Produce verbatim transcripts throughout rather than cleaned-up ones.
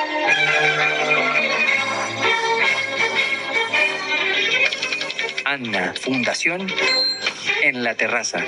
Anna Fundación en la terraza.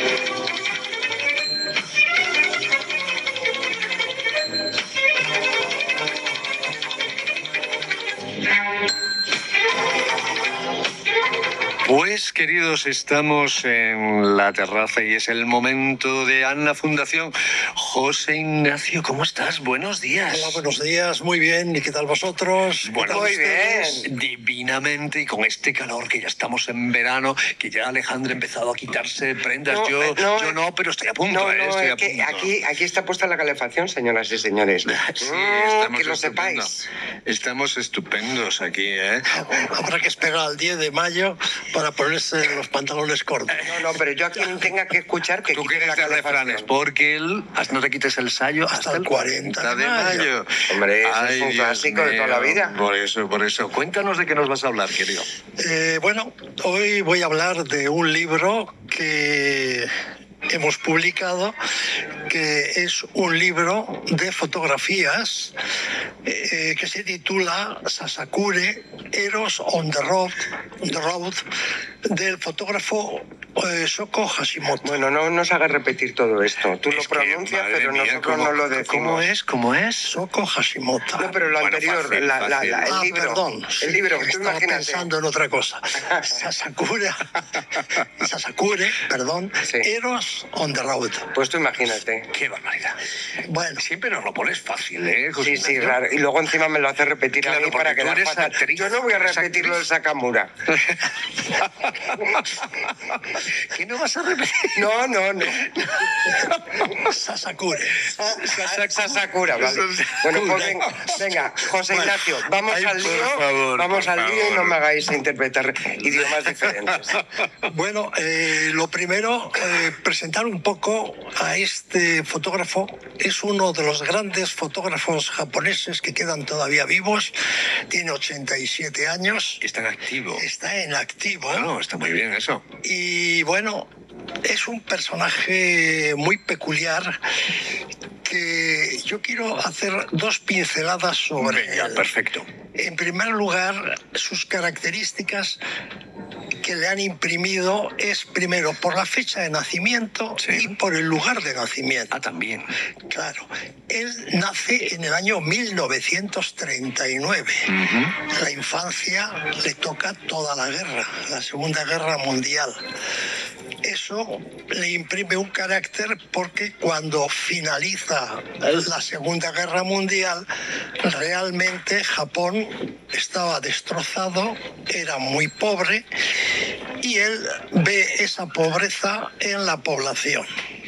Pues, queridos, estamos en la terraza y es el momento de Anna Fundación. José Ignacio, ¿cómo estás? Buenos días. Hola, buenos días, muy bien. ¿Y qué tal vosotros? Bueno, muy bien. Divinamente, y con este calor que ya estamos en verano, que ya Alejandra ha empezado a quitarse prendas. No, yo, eh, no, yo no, pero estoy a punto, No, eh, no, estoy es a que punto. aquí, aquí está puesta la calefacción, señoras y señores. Sí, Mm, estamos que lo estupendo. sepáis. Estamos estupendos aquí, ¿eh? Habrá que esperar al diez de mayo para ponerse los pantalones cortos. No, no, pero yo a quien tenga que escuchar que Tú quite quieres la de refranes, calefacción. porque él, no te quites el sayo hasta, Hasta el cuarenta de mayo. Hombre, ese Ay, es un Dios clásico de toda la mío. vida. Por eso, por eso. Cuéntanos de qué nos vas a hablar, querido. Eh, bueno, hoy voy a hablar de un libro que hemos publicado, que es un libro de fotografías eh, que se titula Sasakure, Eros on the Road, the road del fotógrafo eh, Shoko Hashimoto. Bueno, no nos hagas repetir todo esto. Tú Es lo que, pronuncias, madre pero mía, nosotros ¿cómo- no lo decimos. ¿Cómo es? ¿Cómo es? Shoko Hashimoto. No, pero lo Bueno, anterior, fácil, la- la- fácil. la- el ah, libro. perdón. sí, el libro, tú estaba imagínate. pensando en otra cosa. Sasakure, Sasakure, perdón, Sí. Eros on the road. Pues tú imagínate. Qué barbaridad. Bueno, Siempre nos lo pones fácil, ¿eh, José Sí, sí, Ignacio? raro. Y luego encima me lo hace repetir a Claro, mí porque para tú quedar eres fatal. actriz. Yo no voy a Eres repetir lo de actriz. Sakamura. ¿Qué no vas a repetir? No, no, no. Sasakure. Sa- Sasakura, vale. Bueno, pues venga, venga, José Ignacio, vamos Ay, al por lío, favor, vamos por al lío y favor. no me hagáis interpretar idiomas diferentes. Bueno, eh, lo primero, eh, presentar un poco a este fotógrafo. Es uno de los grandes fotógrafos japoneses que quedan todavía vivos. Tiene ochenta y siete años. Está en activo. Está en activo. Bueno, está muy bien eso. Y bueno, es un personaje muy peculiar que yo quiero hacer dos pinceladas sobre Venga, él. perfecto. En primer lugar, sus características que le han imprimido es primero por la fecha de nacimiento Sí. y por el lugar de nacimiento. Ah, también. Claro, él nace en el año mil novecientos treinta y nueve. La infancia le toca toda la guerra, la Segunda Guerra Mundial. Eso le imprime un carácter porque cuando finaliza la Segunda Guerra Mundial, realmente Japón estaba destrozado, era muy pobre y él ve esa pobreza en la población.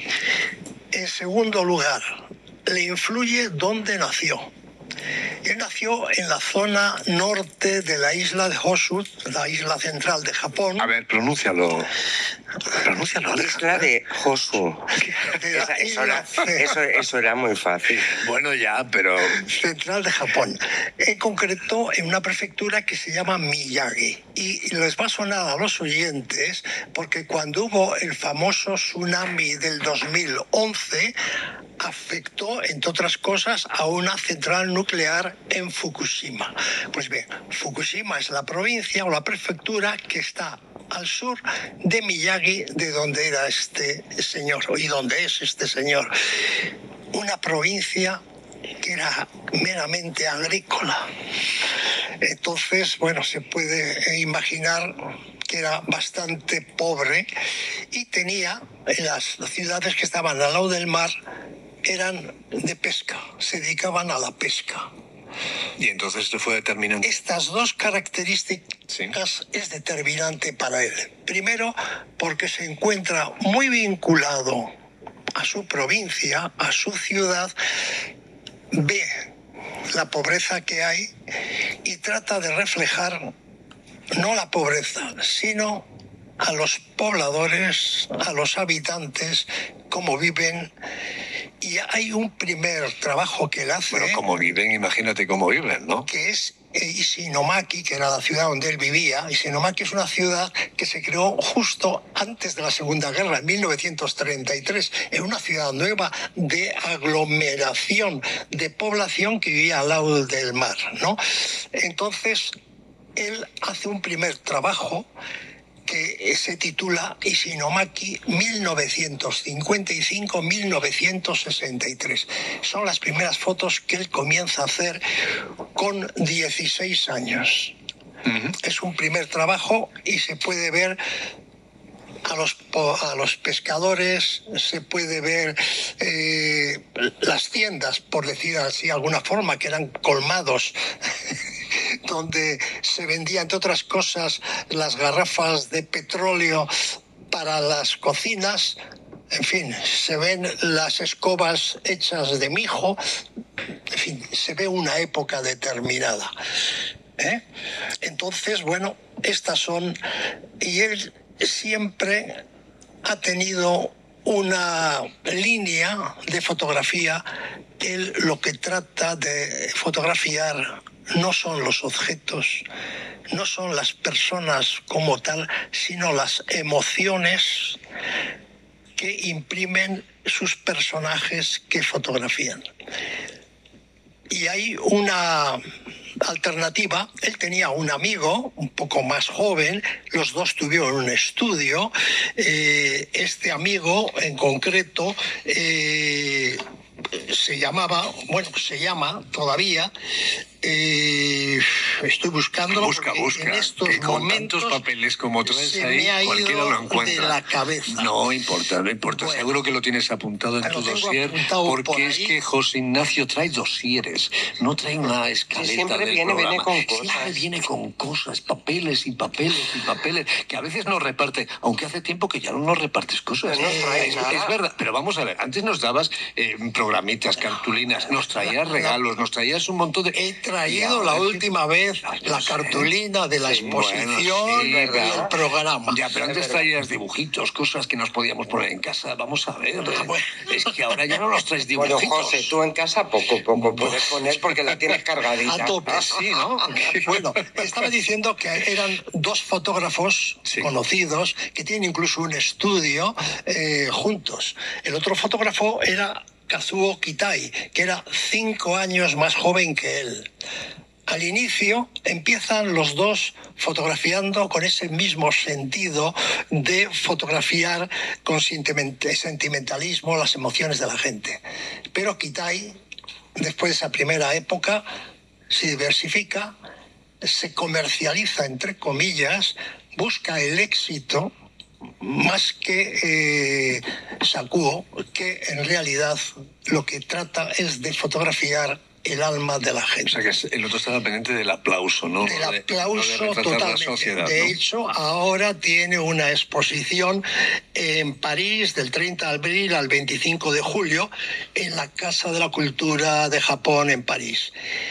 En segundo lugar, le influye dónde nació. Él nació en la zona norte de la isla de Honshu, la isla central de Japón. A ver, pronúncialo. Pronúncialo, Isla Alejandra. de Josu. De la Esa- eso, isla era, C. eso, eso era muy fácil. Bueno, ya, pero... Central de Japón, en concreto en una prefectura que se llama Miyagi. Y les va a sonar a los oyentes porque cuando hubo el famoso tsunami del dos mil once, afectó, entre otras cosas, a una central nuclear en Fukushima. Pues bien, Fukushima es la provincia o la prefectura que está al sur de Miyagi, de donde era este señor, y donde es este señor. Una provincia que era meramente agrícola. Entonces, bueno, se puede imaginar que era bastante pobre y tenía, en las ciudades que estaban al lado del mar, eran de pesca, se dedicaban a la pesca. Y entonces esto fue determinante. Estas dos características Sí. es determinante para él. Primero, porque se encuentra muy vinculado a su provincia, a su ciudad, ve la pobreza que hay y trata de reflejar no la pobreza, sino a los pobladores, a los habitantes, cómo viven. Y hay un primer trabajo que él hace, Bueno, como viven, imagínate cómo viven, ¿no? que es Isinomaki, que era la ciudad donde él vivía. Isinomaki es una ciudad que se creó justo antes de la Segunda Guerra, en mil novecientos treinta y tres. Era una ciudad nueva de aglomeración, de población que vivía al lado del mar, ¿no? Entonces, él hace un primer trabajo que se titula Isinomaki mil novecientos cincuenta y cinco a mil novecientos sesenta y tres. Son las primeras fotos que él comienza a hacer con dieciséis años. Uh-huh. Es un primer trabajo y se puede ver a los, a los pescadores, se puede ver eh, las tiendas, por decir así de alguna forma, que eran colmados, donde se vendían, entre otras cosas, las garrafas de petróleo para las cocinas. En fin, se ven las escobas hechas de mijo. En fin, se ve una época determinada, ¿eh? Entonces, bueno, estas son... Y él siempre ha tenido una línea de fotografía. Él lo que trata de fotografiar no son los objetos, no son las personas como tal, sino las emociones que imprimen sus personajes que fotografían. Y hay una alternativa. Él tenía un amigo un poco más joven, los dos tuvieron un estudio. Eh, este amigo en concreto eh, se llamaba, bueno, se llama todavía, eh, estoy buscando busca, busca, en estos que con momentos tantos papeles como traes se ahí, me ha cualquiera ido lo encuentra. de la cabeza. No importa, no importa. Bueno, seguro que lo tienes apuntado en tu lo tengo dossier, apuntado por porque es ahí. que José Ignacio trae dosieres, no trae una escaleta Sí, siempre del viene, programa. viene con cosas. Siempre viene con cosas, papeles y papeles y papeles, que a veces nos reparte, aunque hace tiempo que ya no nos repartes cosas. Pues no trae es, nada. es verdad, pero vamos a ver, antes nos dabas eh, programitas, cartulinas, nos traías regalos, nos traías un montón de... He traído Y ahora la es que- última vez Ay, no la sé. cartulina de la Sí, exposición bueno, sí, y ¿verdad? el programa. Ya, pero antes Es verdad. traías dibujitos, cosas que nos podíamos poner en casa. Vamos a ver. Ah, bueno. Es que ahora ya no nos traes Bueno, dibujitos. José, tú en casa poco, poco puedes poner porque la tienes cargadita. A tope. Sí, ¿no? Bueno, estaba diciendo que eran dos fotógrafos Sí. conocidos que tienen incluso un estudio eh, juntos. El otro fotógrafo era Kazuo Kitai, que era cinco años más joven que él. Al inicio empiezan los dos fotografiando con ese mismo sentido de fotografiar con sentiment- sentimentalismo las emociones de la gente. Pero Kitai, después de esa primera época, se diversifica, se comercializa, entre comillas, busca el éxito más que eh, Sakuo, que en realidad lo que trata es de fotografiar el alma de la O gente. sea, que el otro estaba pendiente del aplauso, ¿no? Del No de- aplauso no de retratar la totalmente. sociedad, De ¿no? hecho, ahora tiene una exposición en París del treinta de abril al veinticinco de julio en la Casa de la Cultura de Japón en París.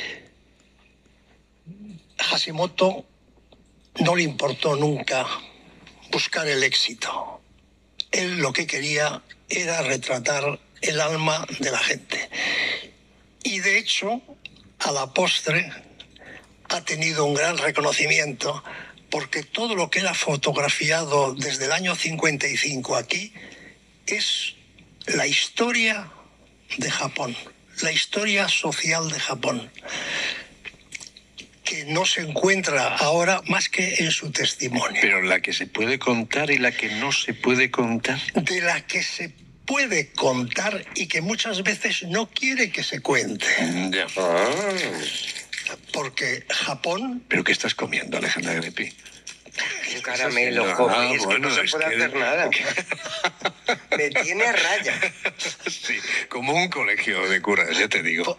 Hashimoto no le importó nunca buscar el éxito. Él lo que quería era retratar el alma de la gente. Y de hecho, a la postre, ha tenido un gran reconocimiento porque todo lo que él ha fotografiado desde el año cincuenta y cinco aquí es la historia de Japón, la historia social de Japón, que no se encuentra ahora más que en su testimonio. Pero la que se puede contar y la que no se puede contar. De la que se puede contar y que muchas veces no quiere que se cuente. Ya. Ah, Porque Japón, ¿Pero qué estás comiendo, Alejandra Grepi? un caramelo, Ah, joven. Es que bueno, no se es puede que- hacer nada. Me tiene a raya. Sí, como un colegio de curas, ya te digo.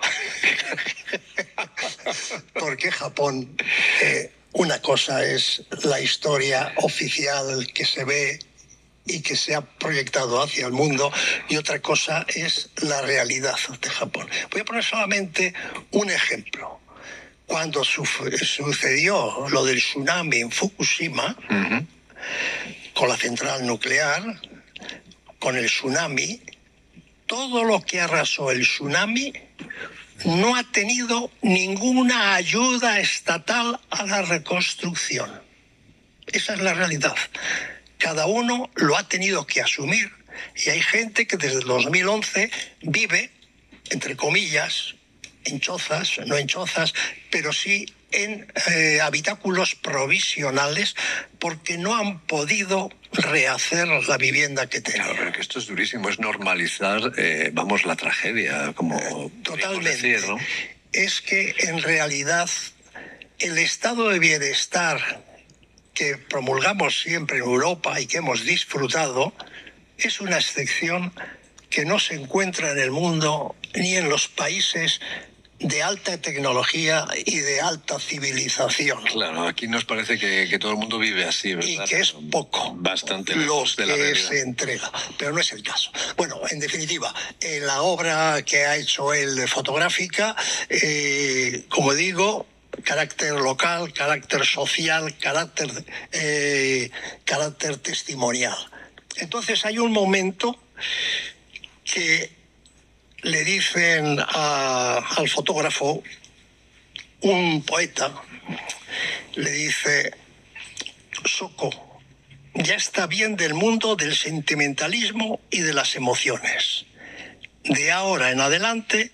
porque Japón, eh, una cosa es la historia oficial que se ve y que se ha proyectado hacia el mundo, y otra cosa es la realidad de Japón. Voy a poner solamente un ejemplo. Cuando su- sucedió lo del tsunami en Fukushima, Ujú. con la central nuclear, con el tsunami, todo lo que arrasó el tsunami no ha tenido ninguna ayuda estatal a la reconstrucción. Esa es la realidad. Cada uno lo ha tenido que asumir y hay gente que desde el dos mil once vive, entre comillas, en chozas, no en chozas, pero sí en eh, habitáculos provisionales porque no han podido rehacer la vivienda que tenían. Claro, pero que esto es durísimo, es normalizar, eh, vamos, la tragedia, como Eh, totalmente. Decir, ¿no? Es que en realidad el estado de bienestar que promulgamos siempre en Europa y que hemos disfrutado es una excepción que no se encuentra en el mundo ni en los países de alta tecnología y de alta civilización. Claro, aquí nos parece que, que todo el mundo vive así, ¿verdad? Y que es poco bastante lo lejos de la que realidad. se entrega, pero no es el caso. Bueno, en definitiva, en la obra que ha hecho él fotográfica, eh, como digo, carácter local, carácter social, carácter, eh, carácter testimonial. Entonces hay un momento que le dicen a, al fotógrafo, un poeta, le dice: Soko, ya está bien del mundo del sentimentalismo y de las emociones. De ahora en adelante,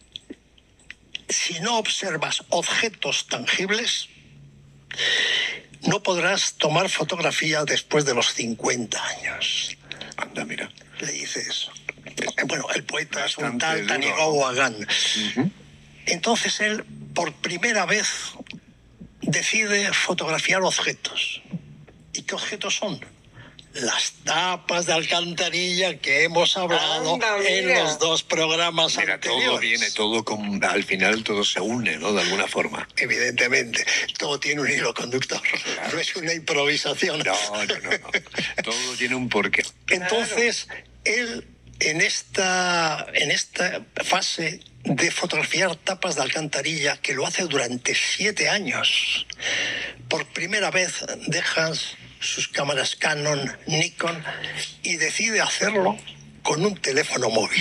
si no observas objetos tangibles, no podrás tomar fotografía después de los cincuenta años. Anda, mira. Le dice eso. Bueno, el poeta es un Bastante tal duro. Tanigou Agan. Uh-huh. Entonces él, por primera vez, decide fotografiar objetos. ¿Y qué objetos son? Las tapas de alcantarilla que hemos hablado Anda, en mira. los dos programas Mira, anteriores. todo viene, todo con, al final todo se une, ¿no? De alguna forma. Evidentemente, todo tiene un hilo conductor. Claro. No es una improvisación. No, no, no, no. Todo tiene un porqué. Entonces, él en esta, en esta fase de fotografiar tapas de alcantarilla, que lo hace durante siete años, por primera vez deja sus cámaras Canon, Nikon, y decide hacerlo con un teléfono móvil.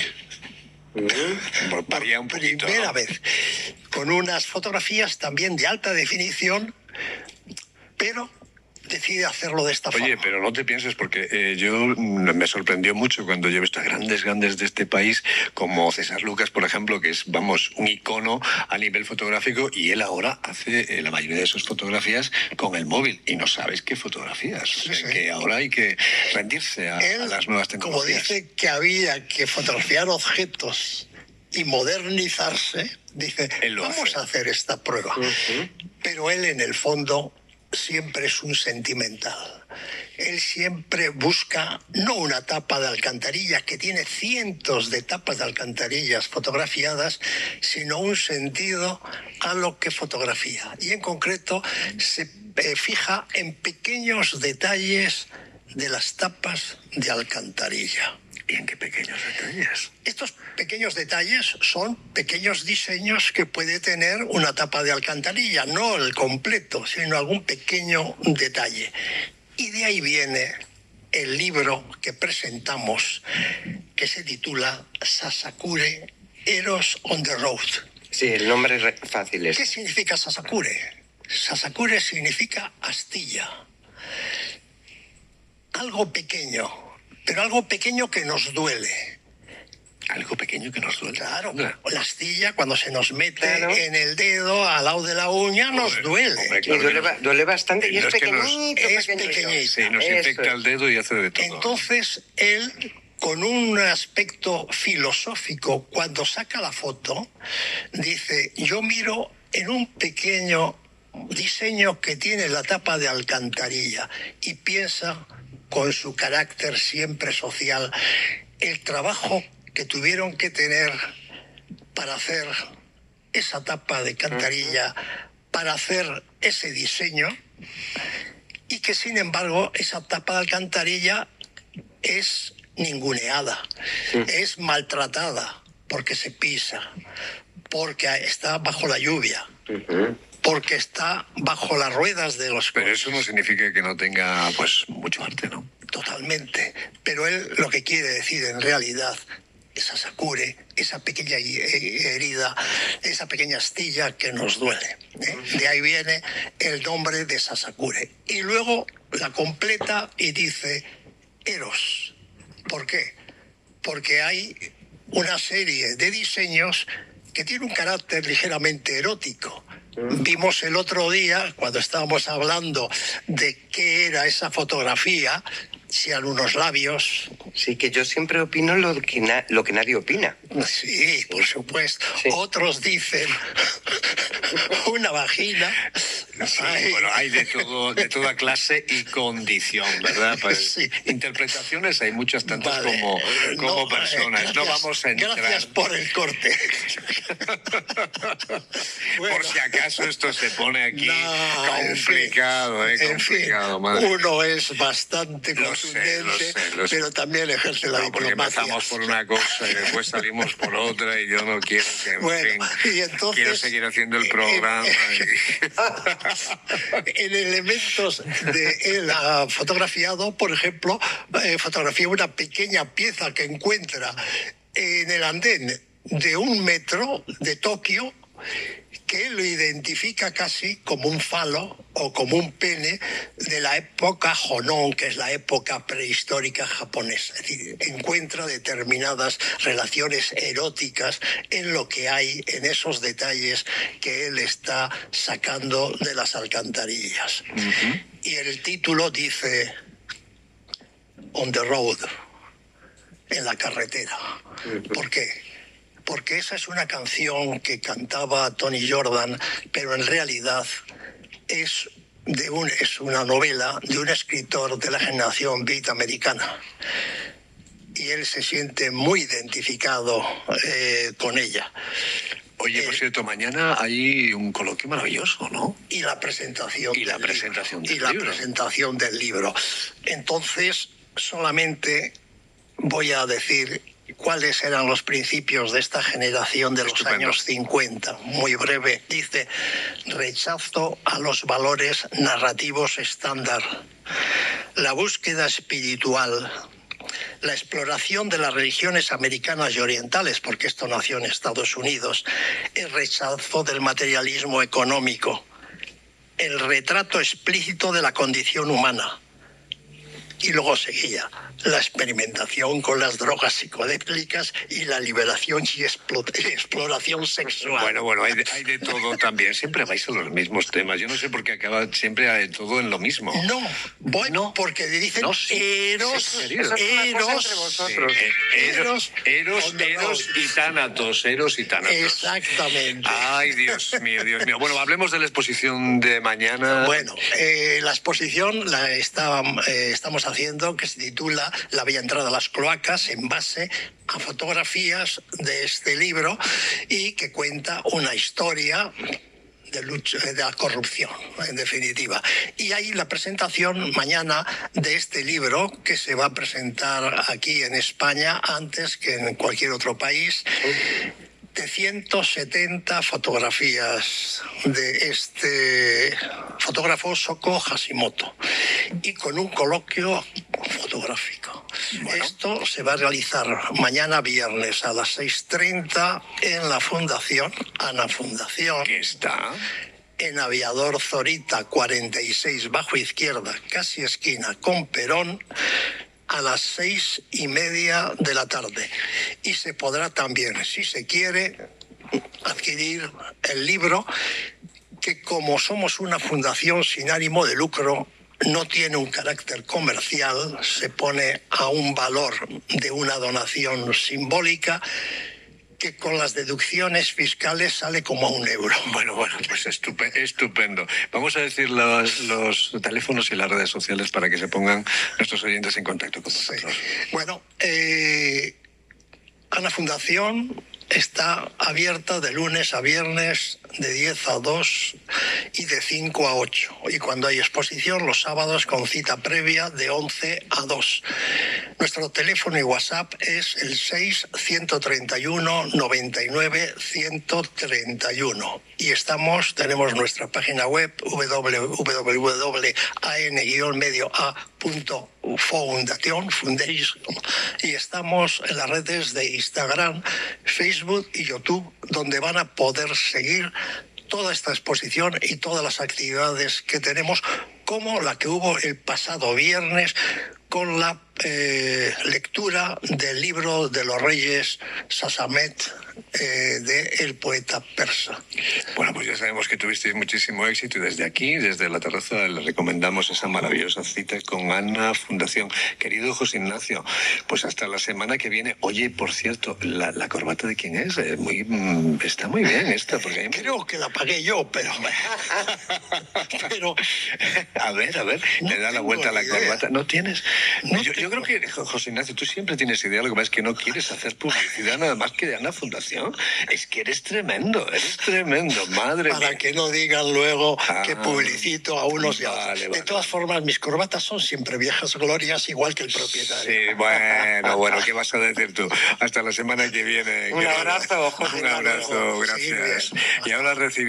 Por, varía un poquito, Primera ¿no? vez. Con unas fotografías también de alta definición, pero decide hacerlo de esta Oye, forma. pero no te pienses, porque eh, yo mm, me sorprendió mucho cuando yo he visto a grandes, grandes de este país, como César Lucas, por ejemplo, que es, vamos, un icono a nivel fotográfico, y él ahora hace eh, la mayoría de sus fotografías con el móvil, y no sabes qué fotografías. O sea, Sí, sí. que ahora hay que rendirse a, Él, a las nuevas como tecnologías. dice que había que fotografiar objetos y modernizarse, dice, Él lo vamos hace. a hacer esta prueba. Ujú. Pero él, en el fondo, siempre es un sentimental. Él siempre busca no una tapa de alcantarilla, que tiene cientos de tapas de alcantarillas fotografiadas, sino un sentido a lo que fotografía. Y en concreto se eh, fija en pequeños detalles de las tapas de alcantarilla. ¿Y en qué pequeños detalles? Estos pequeños detalles son pequeños diseños que puede tener una tapa de alcantarilla, no el completo, sino algún pequeño detalle. Y de ahí viene el libro que presentamos, que se titula Sasakure, Eros on the Road. Sí, el nombre es re- fácil es. ¿Qué significa Sasakure? Sasakure significa astilla. Algo pequeño, pero algo pequeño que nos duele. Algo pequeño que nos duele. Claro, Anda. la astilla cuando se nos mete Claro. en el dedo al lado de la uña nos Hombre, duele. hombre, Y claro que duele, nos- ba- duele bastante y No es es que nos- pequeñito, es pequeñito. pequeñito. Sí, nos Eso infecta es. el dedo y hace de todo. Entonces él, con un aspecto filosófico, cuando saca la foto, dice, yo miro en un pequeño diseño que tiene la tapa de alcantarilla y piensa, con su carácter siempre social, el trabajo que tuvieron que tener para hacer esa tapa de alcantarilla, para hacer ese diseño, y que sin embargo esa tapa de alcantarilla es ninguneada, es maltratada porque se pisa, porque está bajo la lluvia, Ujú. porque está bajo las ruedas de los Pero coches. eso no significa que no tenga, pues, mucho arte, ¿no? Totalmente. Pero él lo que quiere decir en realidad Sasakure, esa pequeña herida, esa pequeña astilla que nos duele. ¿eh? De ahí viene el nombre de Sasakure. Y luego la completa y dice Eros. ¿Por qué? Porque hay una serie de diseños que tiene un carácter ligeramente erótico. Vimos el otro día, cuando estábamos hablando de qué era esa fotografía, si eran unos labios. Sí, que yo siempre opino lo que, na- lo que nadie opina. Sí, por supuesto. Sí. Otros dicen una vagina. Sí, Ay. bueno, hay de todo, de toda clase y condición, ¿verdad? Pues, Sí. interpretaciones hay muchas tantas Vale. como, como No, personas. eh, no gracias- vamos a entrar. Gracias por el corte. Bueno. Por si acaso esto se pone aquí No, en fin. complicado, ¿eh? En fin, Complicado, madre. uno es bastante Lo sé, contundente, lo sé, lo sé. pero también ejerce la No, porque diplomacia. empezamos por una cosa y después salimos por otra y yo no quiero que, en Bueno, fin, y entonces- quiero seguir haciendo el eh, programa. y- En elementos de él ha fotografiado, por ejemplo, eh, fotografía una pequeña pieza que encuentra en el andén de un metro de Tokio, que él lo identifica casi como un falo o como un pene de la época Jonon, que es la época prehistórica japonesa. Es decir, encuentra determinadas relaciones eróticas en lo que hay, en esos detalles que él está sacando de las alcantarillas. Y el título dice On the Road, en la carretera. ¿Por qué? Porque esa es una canción que cantaba Tony Jordan, pero en realidad es, de un, es una novela de un escritor de la generación beat americana. Y él se siente muy identificado eh, con ella. Oye, por Eh, cierto, mañana hay un coloquio maravilloso, ¿no? Y la presentación Y la del presentación libro. del y la libro. presentación del libro. Entonces, solamente voy a decir cuáles eran los principios de esta generación de los Estupendo. años cincuenta. Muy breve. Dice: rechazo a los valores narrativos estándar, la búsqueda espiritual, la exploración de las religiones americanas y orientales, porque esto nació en Estados Unidos, el rechazo del materialismo económico, el retrato explícito de la condición humana. Y luego seguía la experimentación con las drogas psicodélicas y la liberación y explo- exploración sexual. Bueno, bueno, hay de, hay de todo también. Siempre vais a los mismos temas. Yo no sé por qué acaba siempre hay todo en lo mismo. No, voy porque dicen No, sí, eros, sí, querido. Eso es una cosa eros, entre vosotros. Eh, eh, Eros, Eros, on the Eros road. y Tánatos, Eros y Tánatos. Exactamente. Ay, Dios mío, Dios mío. Bueno, hablemos de la exposición de mañana. Bueno, eh, la exposición la está, eh, estamos haciendo, que se titula La bella entrada a las cloacas, en base a fotografías de este libro y que cuenta una historia de, lucha, de la corrupción, en definitiva. Y hay la presentación mañana de este libro, que se va a presentar aquí en España antes que en cualquier otro país, de ciento setenta fotografías de este fotógrafo Shoko Hashimoto y con un coloquio fotográfico. Bueno. Esto se va a realizar mañana viernes a las seis treinta en la Fundación, Ana Fundación, ¿Qué está? en Aviador Zorita cuarenta y seis bajo izquierda, casi esquina con Perón, a las seis y media de la tarde. Y se podrá también, si se quiere, adquirir el libro, que como somos una fundación sin ánimo de lucro, no tiene un carácter comercial, se pone a un valor de una donación simbólica que con las deducciones fiscales sale como a un euro. Bueno, bueno, pues estupe- estupendo. Vamos a decir los, los teléfonos y las redes sociales para que se pongan nuestros oyentes en contacto con Sí. nosotros. Bueno, eh, Ana Fundación está abierta de lunes a viernes de diez a dos y de cinco a ocho. Y cuando hay exposición, los sábados con cita previa de once a dos. Nuestro teléfono y WhatsApp es el seis uno tres uno nueve nueve uno tres uno. Y estamos, tenemos nuestra página web w w w punto a n guion medio a punto foundation, foundation, y estamos en las redes de Instagram, Facebook y YouTube, donde van a poder seguir toda esta exposición y todas las actividades que tenemos, como la que hubo el pasado viernes con la eh, lectura del libro de los reyes Sasamet eh, del poeta persa. Bueno, pues ya sabemos que tuvisteis muchísimo éxito y desde aquí, desde la terraza, le recomendamos esa maravillosa cita con Anna Fundación. Querido José Ignacio, pues hasta la semana que viene. Oye, por cierto, ¿la, la corbata de quién es? Eh, muy, mm, está muy bien esta. Porque hay... Creo que la pagué yo, pero... pero a ver, a ver, no le da la vuelta a la idea. corbata. ¿No tienes? No yo, yo creo que, José Ignacio, tú siempre tienes idea, lo que pasa es que no quieres hacer publicidad nada más que de Anna Fundación. Es que eres tremendo, eres tremendo, madre Para mía. que no digan luego Ah, que publicito a unos y a otros. vale, De vale. todas formas, mis corbatas son siempre viejas glorias, igual que el propietario. Sí, bueno, bueno, ¿qué vas a decir tú? Hasta la semana que viene. Un querido. abrazo, José Un abrazo, Seguir gracias. bien. Y ahora recibimos